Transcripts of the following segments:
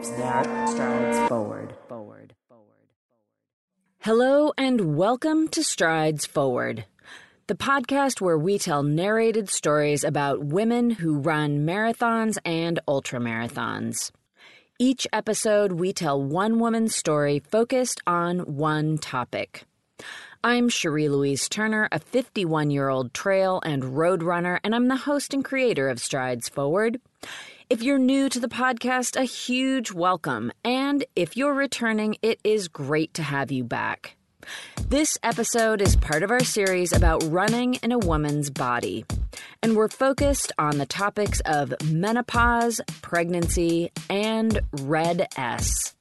Strides Forward. Hello and welcome to Strides Forward, the podcast where we tell narrated stories about women who run marathons and ultramarathons. Each episode, we tell one woman's story focused on one topic. I'm Cherie Louise Turner, a 51-year-old trail and road runner, and I'm the host and creator of Strides Forward. If you're new to the podcast, a huge welcome, and if you're returning, it is great to have you back. This episode is part of our series about running in a woman's body, and we're focused on the topics of menopause, pregnancy, and RED-S.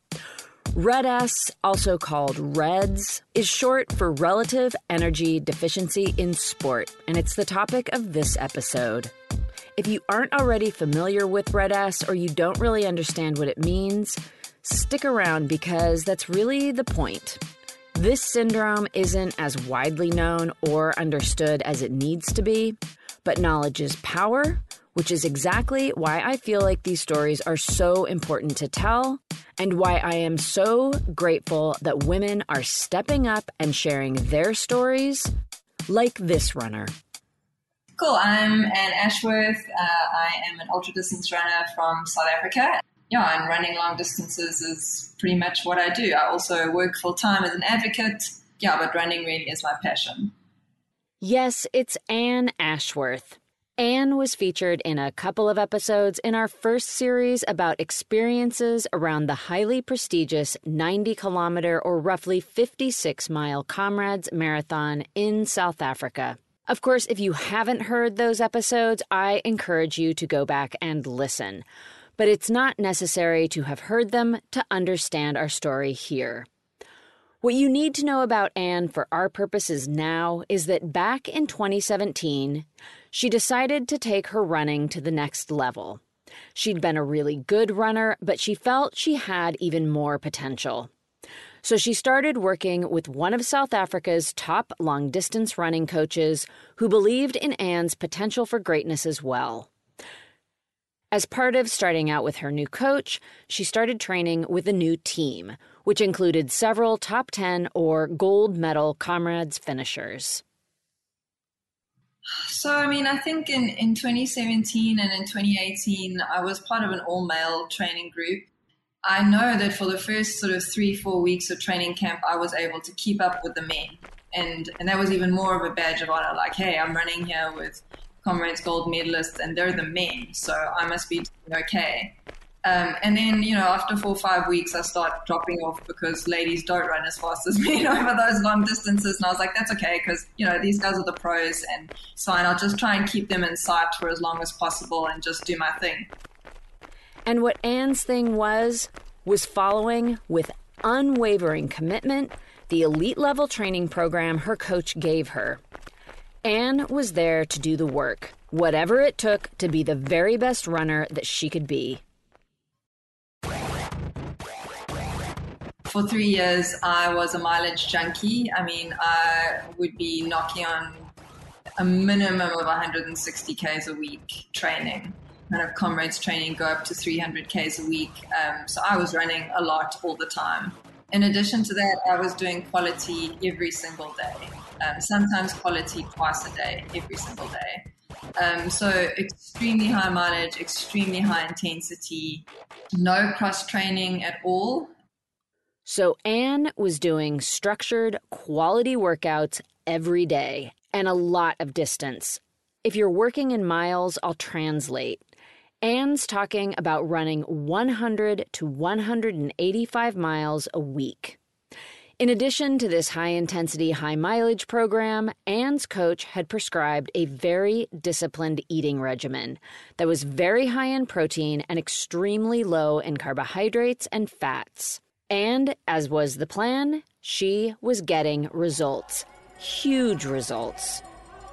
RED-S, also called REDS, is short for Relative Energy Deficiency in Sport, and it's the topic of this episode. If you aren't already familiar with RED-S or you don't really understand what it means, stick around because that's really the point. This syndrome isn't as widely known or understood as it needs to be, but knowledge is power, which is exactly why I feel like these stories are so important to tell and why I am so grateful that women are stepping up and sharing their stories like this runner. Cool. I'm Anne Ashworth. I am an ultra-distance runner from South Africa. Yeah, and running long distances is pretty much what I do. I also work full-time as an advocate. Yeah, but running really is my passion. Yes, it's Anne Ashworth. Anne was featured in a couple of episodes in our first series about experiences around the highly prestigious 90-kilometer or roughly 56-mile Comrades Marathon in South Africa. Of course, if you haven't heard those episodes, I encourage you to go back and listen. But it's not necessary to have heard them to understand our story here. What you need to know about Anne for our purposes now is that back in 2017, she decided to take her running to the next level. She'd been a really good runner, but she felt she had even more potential. So she started working with one of South Africa's top long-distance running coaches who believed in Anne's potential for greatness as well. As part of starting out with her new coach, she started training with a new team, which included several top 10 or gold medal Comrades finishers. So, I think in 2017 and in 2018, I was part of an all-male training group. I know that for the first sort of 3-4 weeks of training camp, I was able to keep up with the men. And that was even more of a badge of honor, like, hey, I'm running here with Comrades gold medalists and they're the men, so I must be doing okay. And then, after 4 or 5 weeks, I start dropping off because ladies don't run as fast as me over those long distances. And I was like, that's okay, because, these guys are the pros and it's fine. I'll just try and keep them in sight for as long as possible and just do my thing. And what Anne's thing was following with unwavering commitment the elite-level training program her coach gave her. Anne was there to do the work, whatever it took to be the very best runner that she could be. For 3 years, I was a mileage junkie. I would be knocking on a minimum of 160 Ks a week training. Kind of Comrades training go up to 300 Ks a week. So I was running a lot all the time. In addition to that, I was doing quality every single day. Sometimes quality twice a day, every single day. So extremely high mileage, extremely high intensity, no cross training at all. So Anne was doing structured quality workouts every day and a lot of distance. If you're working in miles, I'll translate. Anne's talking about running 100 to 185 miles a week. In addition to this high-intensity, high-mileage program, Anne's coach had prescribed a very disciplined eating regimen that was very high in protein and extremely low in carbohydrates and fats. And, as was the plan, she was getting results. Huge results.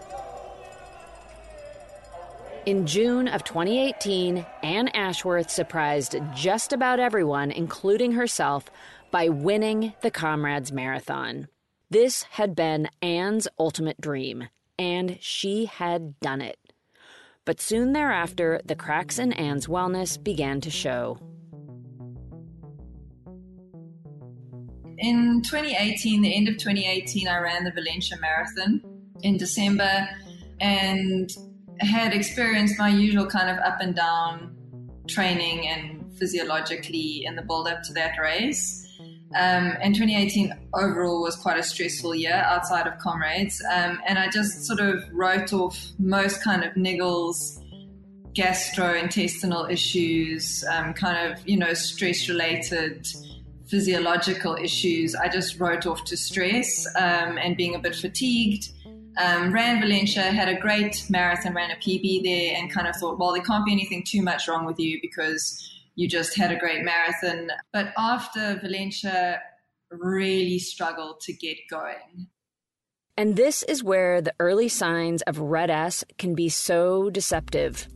In June of 2018, Anne Ashworth surprised just about everyone, including herself, by winning the Comrades Marathon. This had been Anne's ultimate dream, and she had done it. But soon thereafter, the cracks in Anne's wellness began to show. in 2018, the end of 2018, I ran the Valencia Marathon in December and had experienced my usual kind of up and down training and physiologically in the build up to that race. And 2018 overall was quite a stressful year outside of Comrades. And I just sort of wrote off most kind of niggles, gastrointestinal issues, kind of, stress related physiological issues. I just wrote off to stress and being a bit fatigued. Ran Valencia, had a great marathon, ran a PB there, and kind of thought, well, there can't be anything too much wrong with you because you just had a great marathon. But after Valencia, really struggled to get going. And this is where the early signs of RED-S can be so deceptive.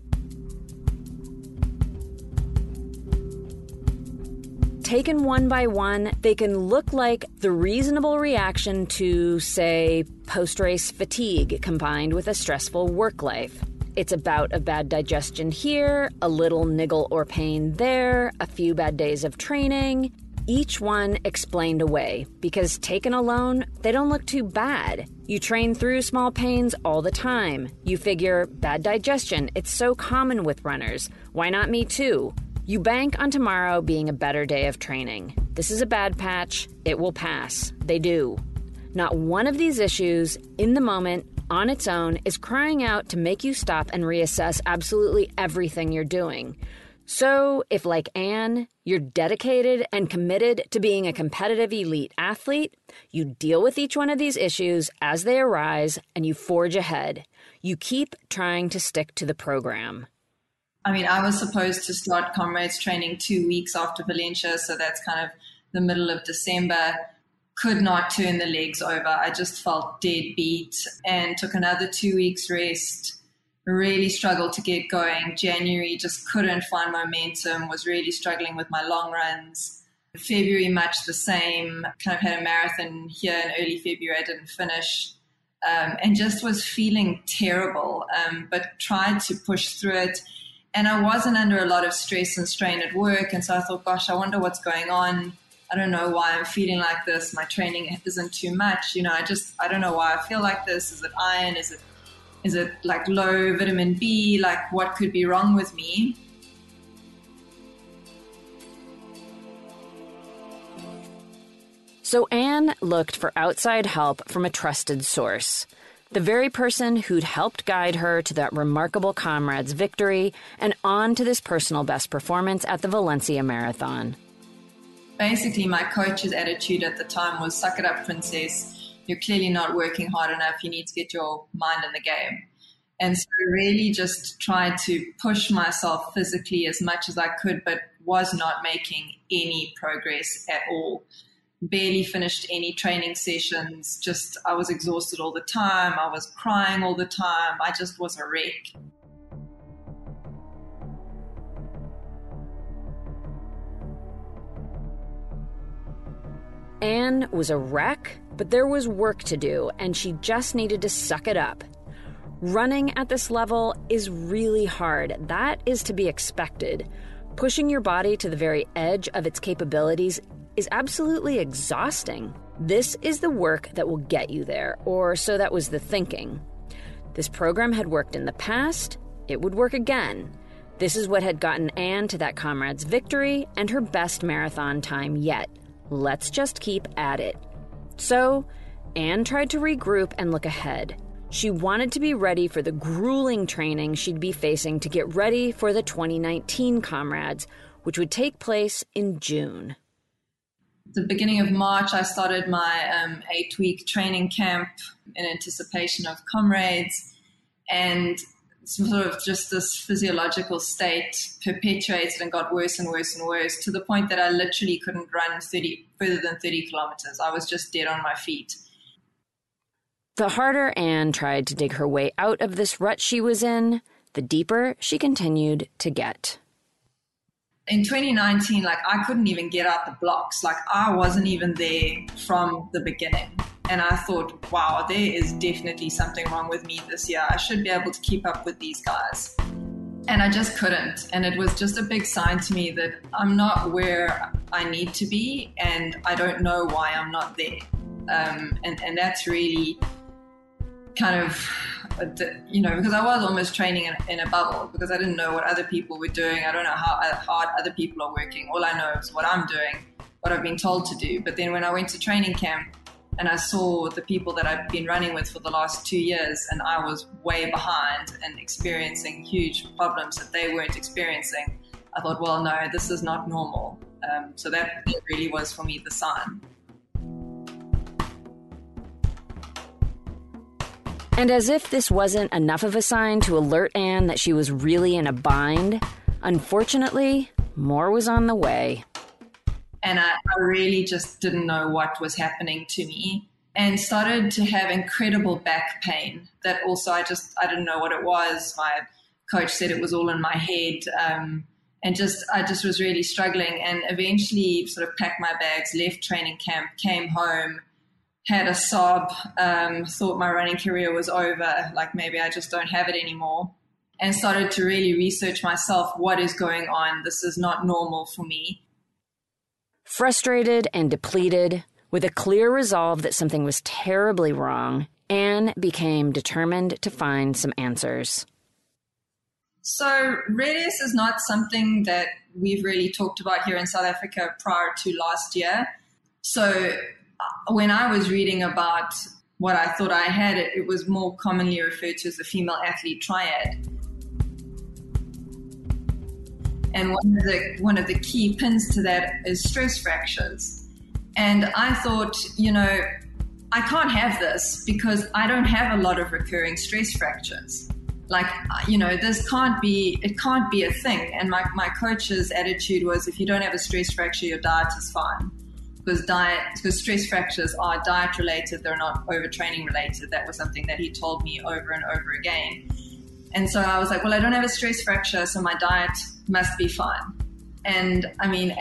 Taken one by one, they can look like the reasonable reaction to, say, post-race fatigue combined with a stressful work life. It's a bout of bad digestion here, a little niggle or pain there, a few bad days of training. Each one explained away, because taken alone, they don't look too bad. You train through small pains all the time. You figure, bad digestion, it's so common with runners. Why not me too? You bank on tomorrow being a better day of training. This is a bad patch. It will pass. They do. Not one of these issues, in the moment, on its own, is crying out to make you stop and reassess absolutely everything you're doing. So, if like Anne, you're dedicated and committed to being a competitive elite athlete, you deal with each one of these issues as they arise and you forge ahead. You keep trying to stick to the program. I mean, I was supposed to start Comrades training 2 weeks after Valencia, so that's kind of the middle of December. Could not turn the legs over. I just felt dead beat and took another 2 weeks rest. Really struggled to get going. January, just couldn't find momentum, was really struggling with my long runs. February, much the same. Kind of had a marathon here in early February. I didn't finish. And just was feeling terrible, but tried to push through it. And I wasn't under a lot of stress and strain at work. And so I thought, gosh, I wonder what's going on. I don't know why I'm feeling like this. My training isn't too much. I don't know why I feel like this. Is it iron? Is it like low vitamin B? Like what could be wrong with me? So Anne looked for outside help from a trusted source. The very person who'd helped guide her to that remarkable Comrades victory and on to this personal best performance at the Valencia Marathon. Basically, my coach's attitude at the time was, suck it up, princess. You're clearly not working hard enough. You need to get your mind in the game. And so I really just tried to push myself physically as much as I could, but was not making any progress at all. Barely finished any training sessions. I was exhausted all the time. I was crying all the time. I just was a wreck. Anne was a wreck, but there was work to do, and she just needed to suck it up. Running at this level is really hard. That is to be expected. Pushing your body to the very edge of its capabilities is absolutely exhausting. This is the work that will get you there, or so that was the thinking. This program had worked in the past. It would work again. This is what had gotten Anne to that Comrades victory and her best marathon time yet. Let's just keep at it. So, Anne tried to regroup and look ahead. She wanted to be ready for the grueling training she'd be facing to get ready for the 2019 Comrades, which would take place in June. The beginning of March, I started my 8-week training camp in anticipation of Comrades, and sort of just this physiological state perpetuated and got worse and worse and worse to the point that I literally couldn't run further than 30 kilometers. I was just dead on my feet. The harder Anne tried to dig her way out of this rut she was in, the deeper she continued to get. In 2019, I couldn't even get out the blocks. I wasn't even there from the beginning. And I thought, wow, there is definitely something wrong with me this year. I should be able to keep up with these guys. And I just couldn't. And it was just a big sign to me that I'm not where I need to be, and I don't know why I'm not there. And that's really kind of, because I was almost training in a bubble, because I didn't know what other people were doing. I don't know how hard other people are working. All I know is what I'm doing, what I've been told to do. But then when I went to training camp and I saw the people that I've been running with for the last 2 years, and I was way behind and experiencing huge problems that they weren't experiencing, I thought, well, no, this is not normal. So that really was for me the sign. And as if this wasn't enough of a sign to alert Anne that she was really in a bind, unfortunately, more was on the way. And I really just didn't know what was happening to me, and started to have incredible back pain that also I didn't know what it was. My coach said it was all in my head. I just was really struggling, and eventually sort of packed my bags, left training camp, came home, had a sob, thought my running career was over, like maybe I just don't have it anymore, and started to really research myself. What is going on? This is not normal for me. Frustrated and depleted, with a clear resolve that something was terribly wrong, Anne became determined to find some answers. So RED-S is not something that we've really talked about here in South Africa prior to last year. So when I was reading about what I thought I had, it was more commonly referred to as the female athlete triad. And one of the key pins to that is stress fractures. And I thought, I can't have this because I don't have a lot of recurring stress fractures. Like, this can't be a thing. And my coach's attitude was, if you don't have a stress fracture, your diet is fine. Because stress fractures are diet related, they're not overtraining related. That was something that he told me over and over again. And so I was like, well, I don't have a stress fracture, so my diet must be fine. And I mean,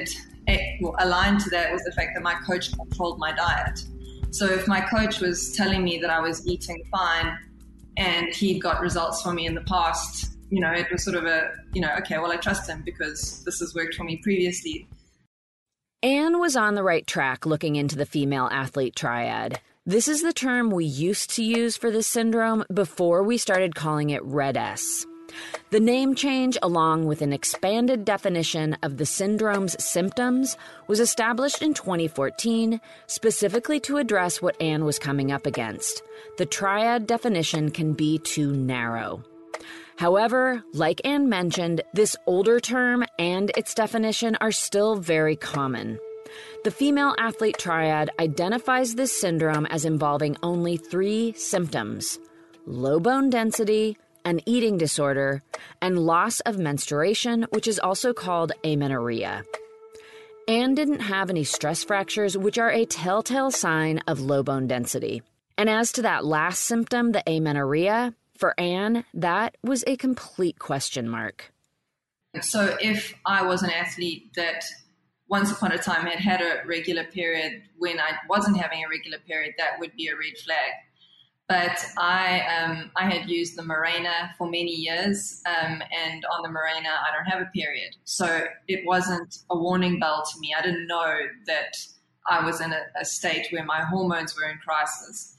aligned to that was the fact that my coach controlled my diet. So if my coach was telling me that I was eating fine and he'd got results for me in the past, it was sort of okay, well, I trust him because this has worked for me previously. Anne was on the right track looking into the female athlete triad. This is the term we used to use for this syndrome before we started calling it RED-S. The name change, along with an expanded definition of the syndrome's symptoms, was established in 2014 specifically to address what Anne was coming up against. The triad definition can be too narrow. However, like Anne mentioned, this older term and its definition are still very common. The female athlete triad identifies this syndrome as involving only 3 symptoms: low bone density, an eating disorder, and loss of menstruation, which is also called amenorrhea. Anne didn't have any stress fractures, which are a telltale sign of low bone density. And as to that last symptom, the amenorrhea, for Anne, that was a complete question mark. So if I was an athlete that once upon a time had a regular period when I wasn't having a regular period, that would be a red flag. But I had used the Mirena for many years, and on the Mirena, I don't have a period. So it wasn't a warning bell to me. I didn't know that I was in a state where my hormones were in crisis.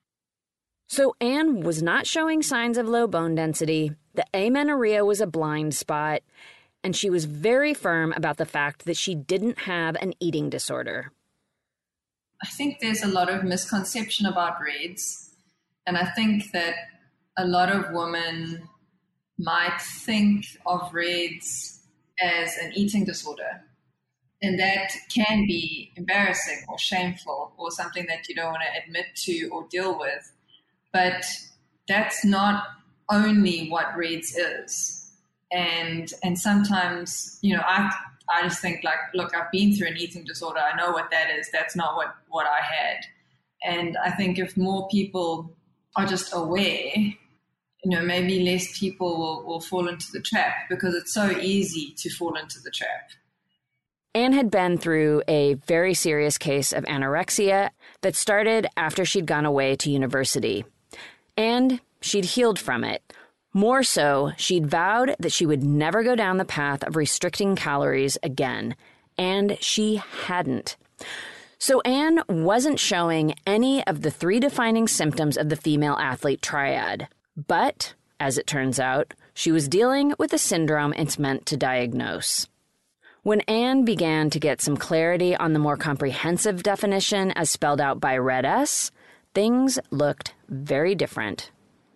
So Anne was not showing signs of low bone density, the amenorrhea was a blind spot, and she was very firm about the fact that she didn't have an eating disorder. I think there's a lot of misconception about RED-S, and I think that a lot of women might think of RED-S as an eating disorder, and that can be embarrassing or shameful or something that you don't want to admit to or deal with. But that's not only what RED-S is. And sometimes, I just think like, look, I've been through an eating disorder. I know what that is. That's not what I had. And I think if more people are just aware, maybe less people will fall into the trap, because it's so easy to fall into the trap. Anne had been through a very serious case of anorexia that started after she'd gone away to university. And she'd healed from it. More so, she'd vowed that she would never go down the path of restricting calories again, and she hadn't. So Anne wasn't showing any of the 3 defining symptoms of the female athlete triad. But, as it turns out, she was dealing with a syndrome it's meant to diagnose. When Anne began to get some clarity on the more comprehensive definition as spelled out by Red S, things looked very different.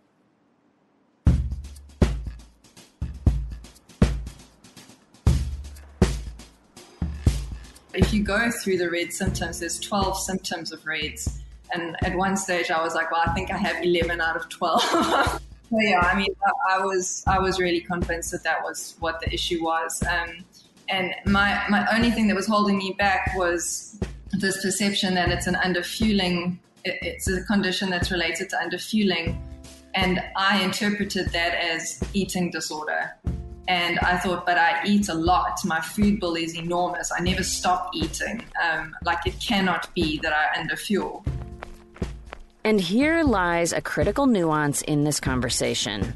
If you go through the red symptoms, there's 12 symptoms of reds. And at one stage I was like, well, I think I have 11 out of 12. So yeah, I mean, I was really convinced that was what the issue was. And my only thing that was holding me back was this perception that it's an underfueling. It's a condition that's related to underfueling. And I interpreted that as eating disorder. And I thought, but I eat a lot. My food bill is enormous. I never stop eating. It cannot be that I underfuel. And here lies a critical nuance in this conversation.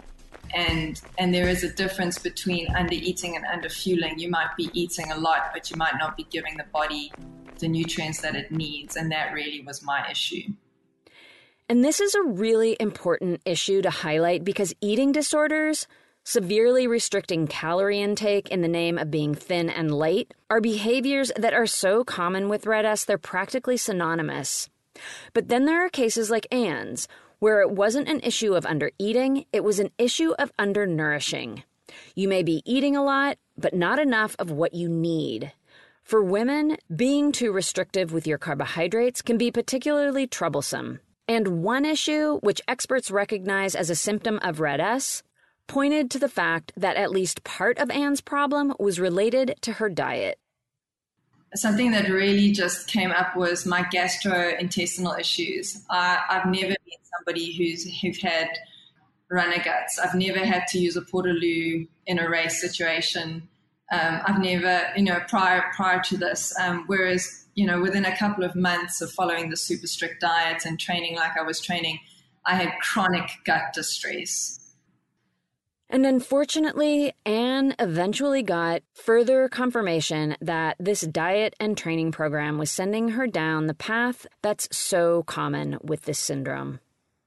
And there is a difference between undereating and underfueling. You might be eating a lot, but you might not be giving the body the nutrients that it needs. And that really was my issue. And this is a really important issue to highlight because eating disorders, severely restricting calorie intake in the name of being thin and light, are behaviors that are so common with Red S they're practically synonymous. But then there are cases like Anne's, where it wasn't an issue of undereating, it was an issue of undernourishing. You may be eating a lot, but not enough of what you need. For women, being too restrictive with your carbohydrates can be particularly troublesome. And one issue, which experts recognize as a symptom of Red S, pointed to the fact that at least part of Anne's problem was related to her diet. Something that really just came up was my gastrointestinal issues. I've never been somebody who's had runner guts. I've never had to use a Portaloo in a race situation. I've never, prior to this, whereas, within a couple of months of following the super strict diet and training like I was training, I had chronic gut distress. And unfortunately, Anne eventually got further confirmation that this diet and training program was sending her down the path that's so common with this syndrome.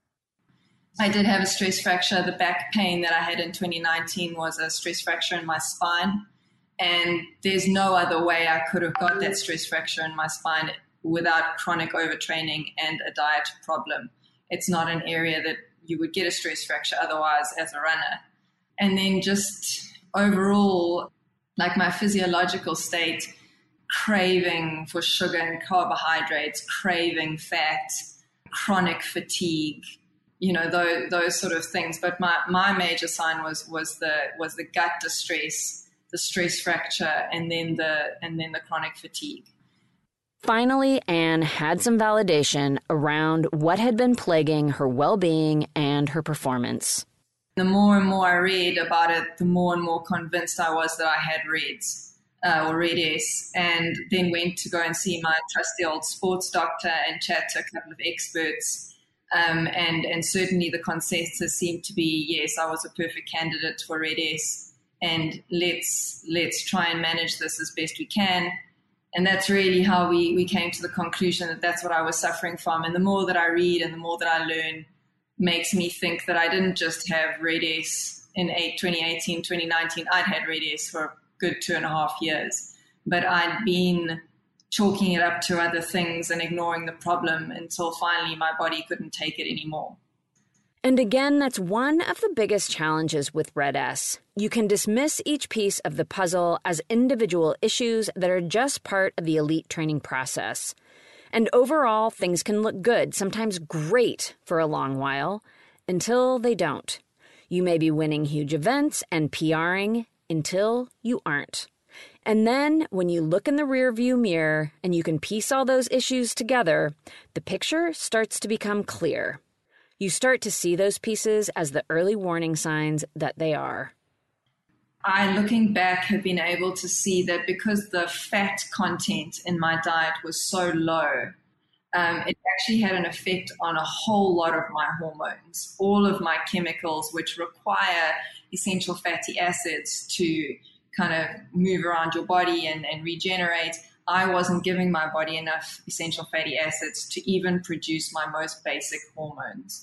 I did have a stress fracture. The back pain that I had in 2019 was a stress fracture in my spine. And there's no other way I could have got that stress fracture in my spine without chronic overtraining and a diet problem. It's not an area that you would get a stress fracture otherwise as a runner. And then just overall, like my physiological state, craving for sugar and carbohydrates, craving fat, chronic fatigue, those sort of things. But my major sign was the gut distress, the stress fracture, and then the chronic fatigue. Finally, Anne had some validation around what had been plaguing her well-being and her performance. The more and more I read about it, the more and more convinced I was that I had Reds or Red S, and then went to go and see my trusty old sports doctor and chat to a couple of experts. And certainly the consensus seemed to be, yes, I was a perfect candidate for Red S, and let's try and manage this as best we can. And that's really how we came to the conclusion that that's what I was suffering from. And the more that I read and the more that I learn makes me think that I didn't just have Red S in 2018, 2019. I'd had Red S for a good 2.5 years, but I'd been chalking it up to other things and ignoring the problem until finally my body couldn't take it anymore. And again, that's one of the biggest challenges with Red S. You can dismiss each piece of the puzzle as individual issues that are just part of the elite training process. And overall, things can look good, sometimes great for a long while, until they don't. You may be winning huge events and PRing until you aren't. And then when you look in the rearview mirror and you can piece all those issues together, the picture starts to become clear. You start to see those pieces as the early warning signs that they are. I, looking back, have been able to see that because the fat content in my diet was so low, it actually had an effect on a whole lot of my hormones, all of my chemicals, which require essential fatty acids to kind of move around your body and regenerate. I wasn't giving my body enough essential fatty acids to even produce my most basic hormones.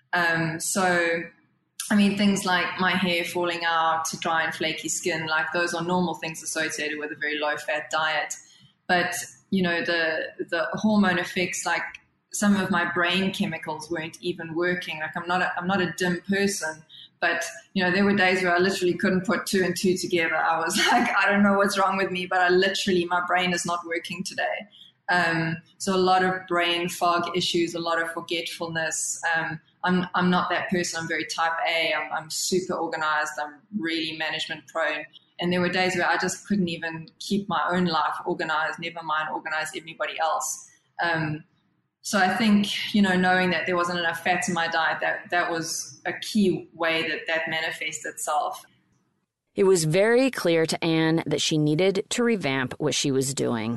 Things like my hair falling out, dry and flaky skin, like those are normal things associated with a very low-fat diet. But, the hormone effects, like some of my brain chemicals weren't even working. Like I'm not a dim person, but, there were days where I literally couldn't put 2 and 2 together. I was like, I don't know what's wrong with me, but my brain is not working today. So a lot of brain fog issues, a lot of forgetfulness. I'm not that person. I'm very type A. I'm super organized. I'm really management prone. And there were days where I just couldn't even keep my own life organized, never mind organize everybody else. So I think, knowing that there wasn't enough fats in my diet, that was a key way that manifests itself. It was very clear to Anne that she needed to revamp what she was doing.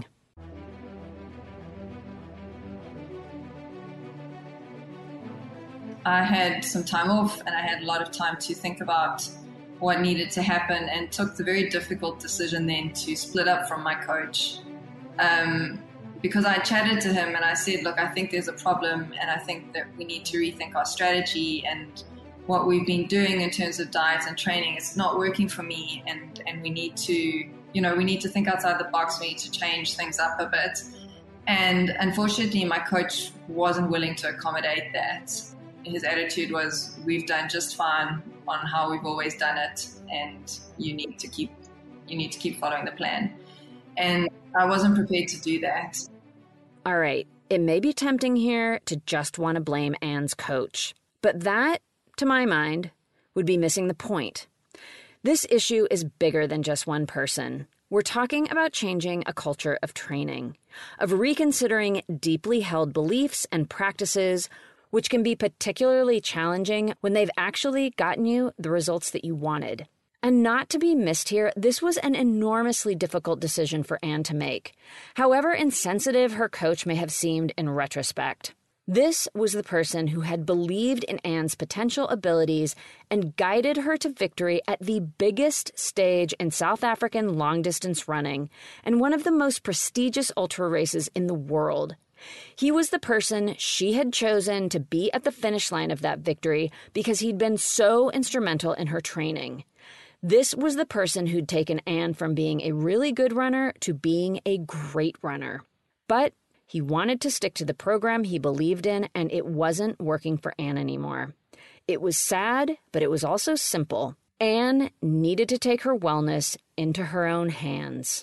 I had some time off and I had a lot of time to think about what needed to happen, and took the very difficult decision then to split up from my coach. Because I chatted to him and I said, look, I think there's a problem and I think that we need to rethink our strategy and what we've been doing in terms of diet and training. It's not working for me, and we need to think outside the box. We need to change things up a bit. And unfortunately, my coach wasn't willing to accommodate that. His attitude was, we've done just fine on how we've always done it, and you need to keep following the plan. And I wasn't prepared to do that. All right, it may be tempting here to just want to blame Anne's coach, but that, to my mind, would be missing the point. This issue is bigger than just one person. We're talking about changing a culture of training, of reconsidering deeply held beliefs and practices, which can be particularly challenging when they've actually gotten you the results that you wanted. And not to be missed here, this was an enormously difficult decision for Anne to make, however insensitive her coach may have seemed in retrospect. This was the person who had believed in Anne's potential abilities and guided her to victory at the biggest stage in South African long-distance running and one of the most prestigious ultra races in the world. He was the person she had chosen to be at the finish line of that victory because he'd been so instrumental in her training. This was the person who'd taken Anne from being a really good runner to being a great runner. But he wanted to stick to the program he believed in, and it wasn't working for Anne anymore. It was sad, but it was also simple. Anne needed to take her wellness into her own hands.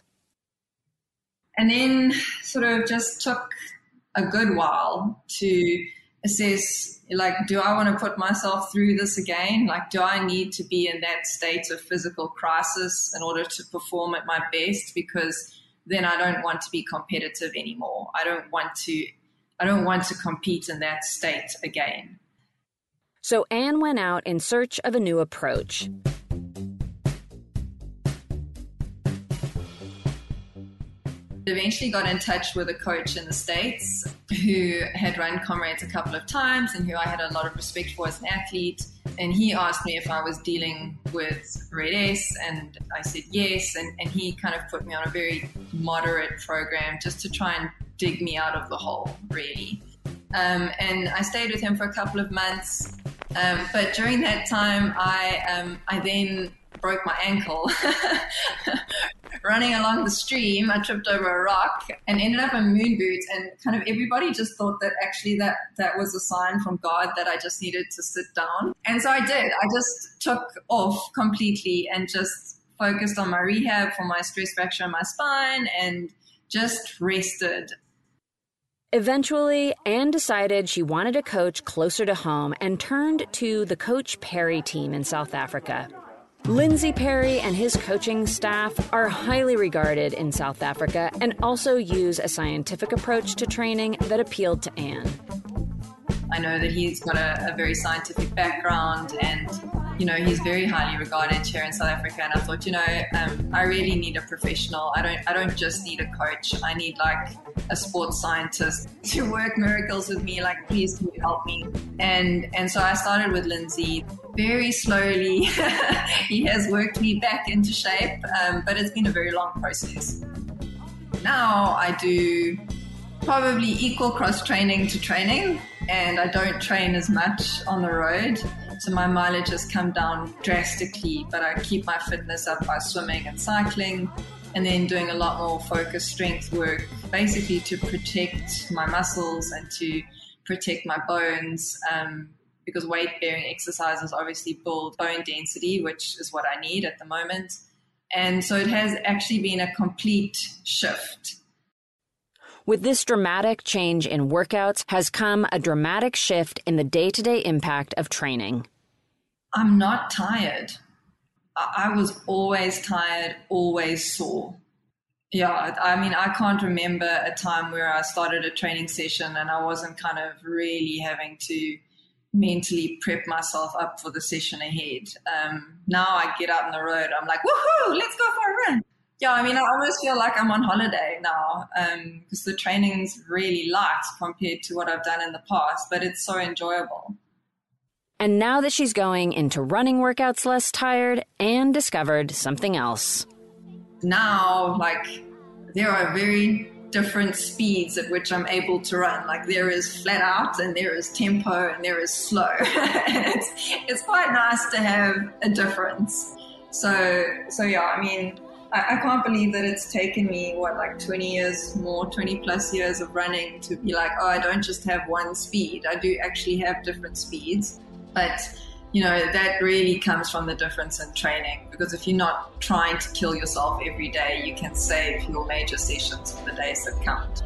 And then sort of just took a good while to assess, like, do I want to put myself through this again? Like, do I need to be in that state of physical crisis in order to perform at my best? Because then I don't want to be competitive anymore. I don't want to compete in that state again. So Anne went out in search of a new approach. Eventually got in touch with a coach in the States who had run Comrades a couple of times and who I had a lot of respect for as an athlete. And he asked me if I was dealing with Red S, and I said yes. And he kind of put me on a very moderate program just to try and dig me out of the hole, really. And I stayed with him for a couple of months. But during that time, I then broke my ankle. Running along the stream, I tripped over a rock and ended up in moon boots, and kind of everybody just thought that actually that was a sign from God that I just needed to sit down. And so I did. I just took off completely and just focused on my rehab for my stress fracture in my spine and just rested. Eventually, Anne decided she wanted a coach closer to home and turned to the Coach Perry team in South Africa. Lindsay Perry and his coaching staff are highly regarded in South Africa and also use a scientific approach to training that appealed to Anne. I know that he's got a very scientific background, and he's very highly regarded here in South Africa. And I thought, I really need a professional. I don't just need a coach. I need like a sports scientist to work miracles with me. Like, please can you help me? And so I started with Lindsay. Very slowly, he has worked me back into shape, but it's been a very long process. Now I do probably equal cross training to training, and I don't train as much on the road. So my mileage has come down drastically, but I keep my fitness up by swimming and cycling, and then doing a lot more focused strength work, basically to protect my muscles and to protect my bones, because weight-bearing exercises obviously build bone density, which is what I need at the moment. And so it has actually been a complete shift. With this dramatic change in workouts has come a dramatic shift in the day-to-day impact of training. I'm not tired. I was always tired, always sore. Yeah, I mean, I can't remember a time where I started a training session and I wasn't kind of really having to mentally prep myself up for the session ahead. Now I get out on the road, I'm like, woohoo, let's go for a run. Yeah, I mean, I almost feel like I'm on holiday now, because the training's really light compared to what I've done in the past, but it's so enjoyable. And now that she's going into running workouts less tired, Anne discovered something else. Now, like, there are very different speeds at which I'm able to run. Like, there is flat out and there is tempo and there is slow. It's quite nice to have a difference. So yeah, I mean, I can't believe that it's taken me, 20 plus years of running to be like, oh, I don't just have one speed. I do actually have different speeds. But, that really comes from the difference in training, because if you're not trying to kill yourself every day, you can save your major sessions for the days that count.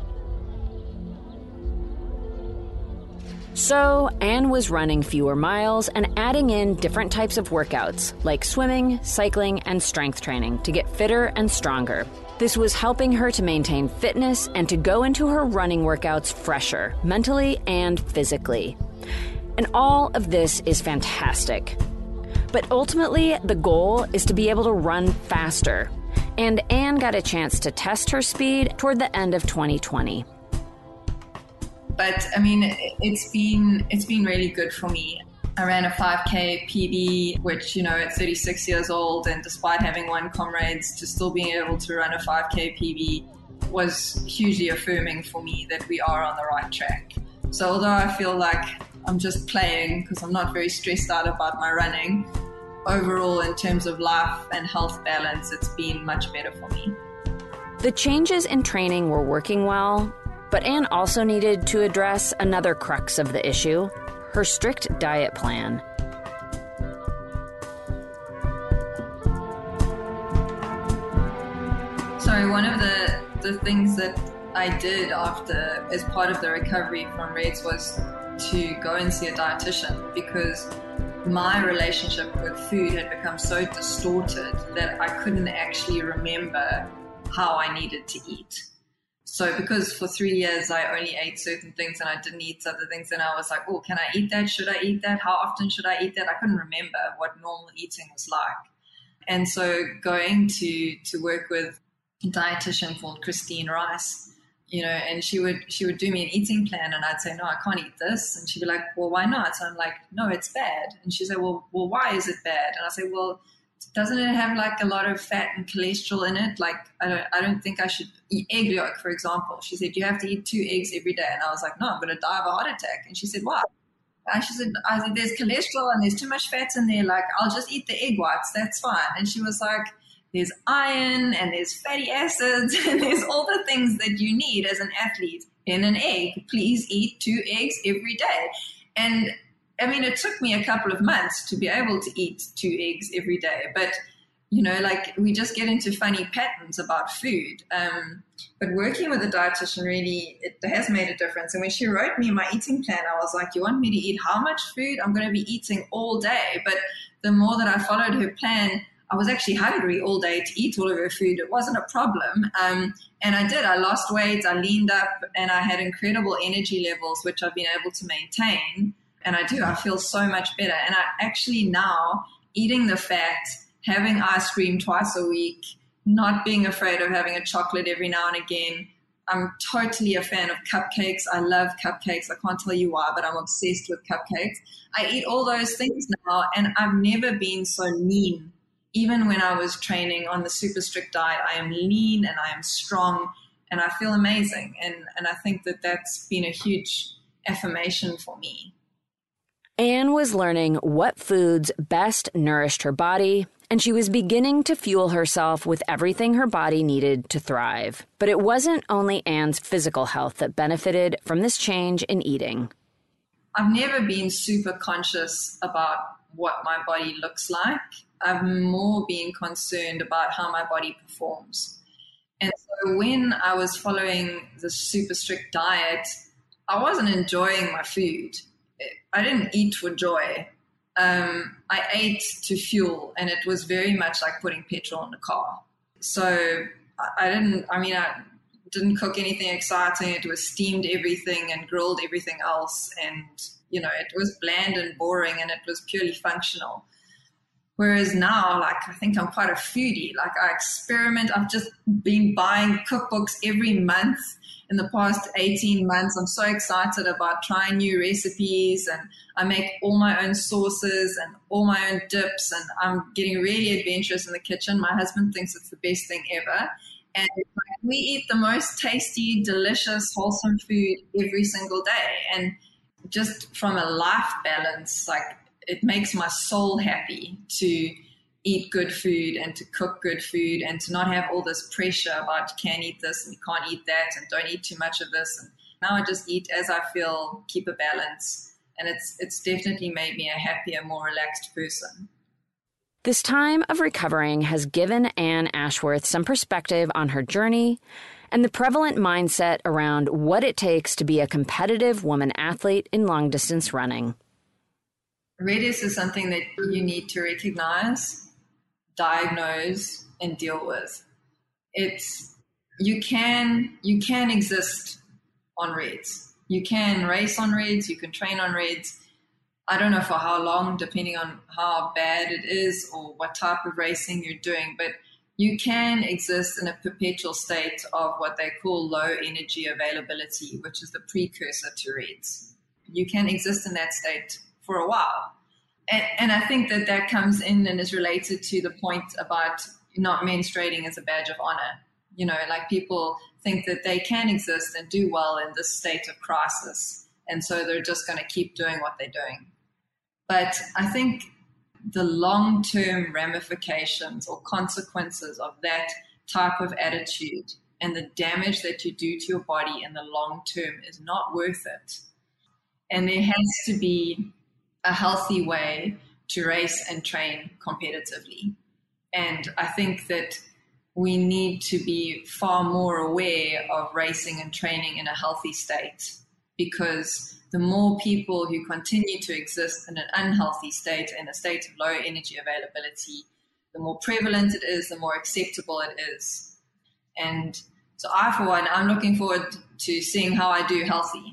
So Anne was running fewer miles and adding in different types of workouts like swimming, cycling, and strength training to get fitter and stronger. This was helping her to maintain fitness and to go into her running workouts fresher, mentally and physically. And all of this is fantastic. But ultimately, the goal is to be able to run faster. And Anne got a chance to test her speed toward the end of 2020. But I mean, it's been really good for me. I ran a 5K PB, which, at 36 years old, and despite having won comrades, to still being able to run a 5K PB was hugely affirming for me that we are on the right track. So although I feel like I'm just playing because I'm not very stressed out about my running, overall in terms of life and health balance, it's been much better for me. The changes in training were working well, but Anne also needed to address another crux of the issue, her strict diet plan. So one of the things that I did as part of the recovery from RED-S was to go and see a dietitian, because my relationship with food had become so distorted that I couldn't actually remember how I needed to eat. So because for 3 years I only ate certain things and I didn't eat other things, and I was like, oh, can I eat that? Should I eat that? How often should I eat that? I couldn't remember what normal eating was like. And so going to work with a dietitian called Christine Rice, and she would do me an eating plan, and I'd say, no, I can't eat this. And she'd be like, well, why not? So I'm like, no, it's bad. And she'd say, well, why is it bad? And I say, well, doesn't it have like a lot of fat and cholesterol in it? Like, I don't think I should eat egg yolk, for example. She said, you have to eat 2 eggs every day. And I was like, no, I'm going to die of a heart attack. And she said, why? And she said, there's cholesterol and there's too much fat in there. Like, I'll just eat the egg whites. That's fine. And she was like, there's iron and there's fatty acids and there's all the things that you need as an athlete in an egg. Please eat 2 eggs every day. And I mean, it took me a couple of months to be able to eat 2 eggs every day. But, we just get into funny patterns about food. But working with a dietitian really, it has made a difference. And when she wrote me my eating plan, I was like, you want me to eat how much food? I'm going to be eating all day. But the more that I followed her plan, I was actually hungry all day to eat all of her food. It wasn't a problem. And I did. I lost weight, I leaned up, and I had incredible energy levels, which I've been able to maintain. And I feel so much better. And I actually now eating the fat, having ice cream twice a week, not being afraid of having a chocolate every now and again. I'm totally a fan of cupcakes. I love cupcakes. I can't tell you why, but I'm obsessed with cupcakes. I eat all those things now, and I've never been so lean. Even when I was training on the super strict diet, I am lean and I am strong and I feel amazing. And I think that that's been a huge affirmation for me. Anne was learning what foods best nourished her body, and she was beginning to fuel herself with everything her body needed to thrive. But it wasn't only Anne's physical health that benefited from this change in eating. I've never been super conscious about what my body looks like. I've more been concerned about how my body performs. And so when I was following the super strict diet, I wasn't enjoying my food. I didn't eat for joy. I ate to fuel, and it was very much like putting petrol in the car. So I didn't cook anything exciting. It was steamed everything and grilled everything else. And, it was bland and boring, and it was purely functional. Whereas now, I think I'm quite a foodie. I experiment. I've just been buying cookbooks every month in the past 18 months. I'm so excited about trying new recipes, and I make all my own sauces and all my own dips, and I'm getting really adventurous in the kitchen. My husband thinks it's the best thing ever. And we eat the most tasty, delicious, wholesome food every single day. And just from a life balance, it makes my soul happy to eat good food and to cook good food and to not have all this pressure about you can't eat this and you can't eat that and don't eat too much of this. And now I just eat as I feel, keep a balance. And it's definitely made me a happier, more relaxed person. This time of recovering has given Anne Ashworth some perspective on her journey and the prevalent mindset around what it takes to be a competitive woman athlete in long-distance running. Readiness is something that you need to recognize, diagnose, and deal with. You can exist on RED-S. You can race on RED-S, you can train on RED-S. I don't know for how long, depending on how bad it is or what type of racing you're doing, but you can exist in a perpetual state of what they call low energy availability, which is the precursor to RED-S. You can exist in that state for a while. And I think that comes in and is related to the point about not menstruating as a badge of honor. People think that they can exist and do well in this state of crisis. And so they're just going to keep doing what they're doing. But I think the long-term ramifications or consequences of that type of attitude and the damage that you do to your body in the long term is not worth it. And there has to be a healthy way to race and train competitively. And I think that we need to be far more aware of racing and training in a healthy state, because the more people who continue to exist in an unhealthy state, in a state of low energy availability, the more prevalent it is, the more acceptable it is. And so for one, I'm looking forward to seeing how I do healthy.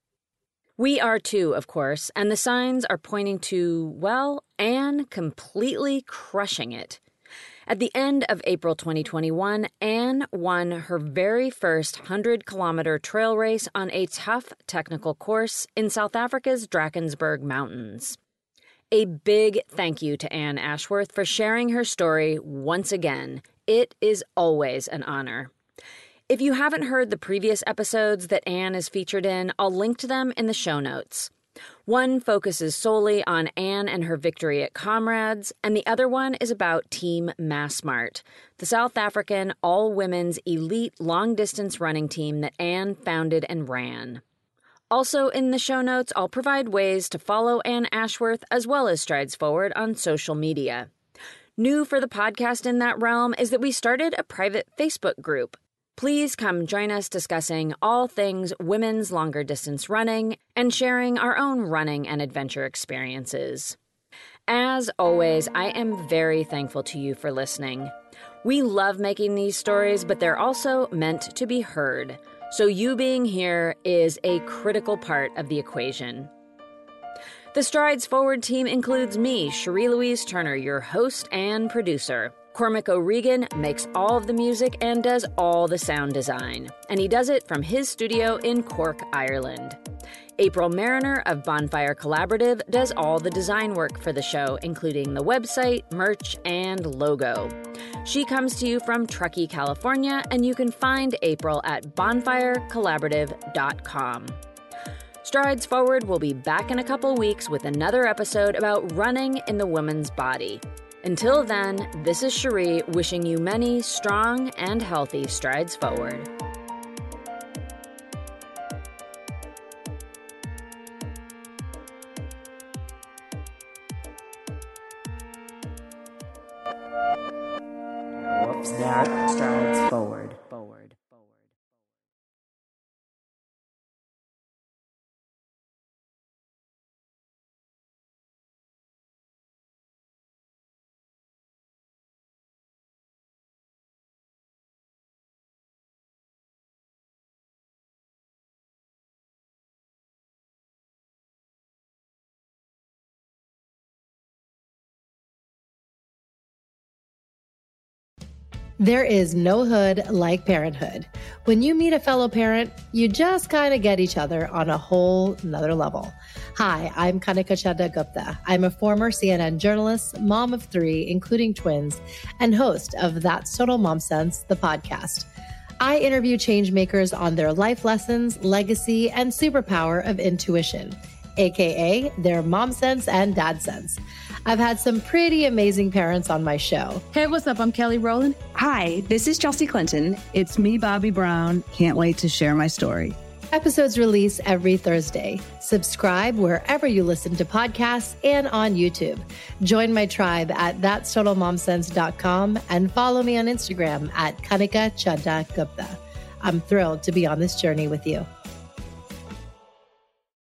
We are too, of course, and the signs are pointing to, Anne completely crushing it. At the end of April 2021, Anne won her very first 100-kilometer trail race on a tough technical course in South Africa's Drakensberg Mountains. A big thank you to Anne Ashworth for sharing her story once again. It is always an honor. If you haven't heard the previous episodes that Anne is featured in, I'll link to them in the show notes. One focuses solely on Anne and her victory at Comrades, and the other one is about Team Massmart, the South African all-women's elite long-distance running team that Anne founded and ran. Also in the show notes, I'll provide ways to follow Anne Ashworth as well as Strides Forward on social media. New for the podcast in that realm is that we started a private Facebook group. Please come join us discussing all things women's longer distance running and sharing our own running and adventure experiences. As always, I am very thankful to you for listening. We love making these stories, but they're also meant to be heard. So you being here is a critical part of the equation. The Strides Forward team includes me, Cherie Louise Turner, your host and producer. Cormac O'Regan makes all of the music and does all the sound design, and he does it from his studio in Cork, Ireland. April Mariner of Bonfire Collaborative does all the design work for the show, including the website, merch, and logo. She comes to you from Truckee, California, and you can find April at bonfirecollaborative.com. Strides Forward will be back in a couple weeks with another episode about running in the woman's body. Until then, this is Cherie wishing you many strong and healthy strides forward. Whoops, that strides forward. There is no hood like parenthood. When you meet a fellow parent, you just kind of get each other on a whole nother level. Hi, I'm Kanika Chadda Gupta. I'm a former CNN journalist, mom of 3, including twins, and host of That's Total Mom Sense, the podcast. I interview changemakers on their life lessons, legacy, and superpower of intuition, aka their mom sense and dad sense. I've had some pretty amazing parents on my show. Hey, what's up? I'm Kelly Rowland. Hi, this is Chelsea Clinton. It's me, Bobby Brown. Can't wait to share my story. Episodes release every Thursday. Subscribe wherever you listen to podcasts and on YouTube. Join my tribe at that'stotalmomsense.com and follow me on Instagram at Kanika Chadda Gupta. I'm thrilled to be on this journey with you.